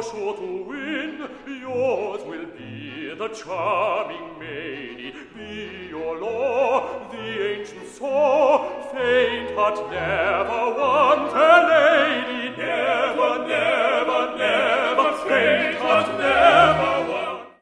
sure to win. Yours will be the charming maid. Be your law, the ancient saw. Faint heart never won a lady.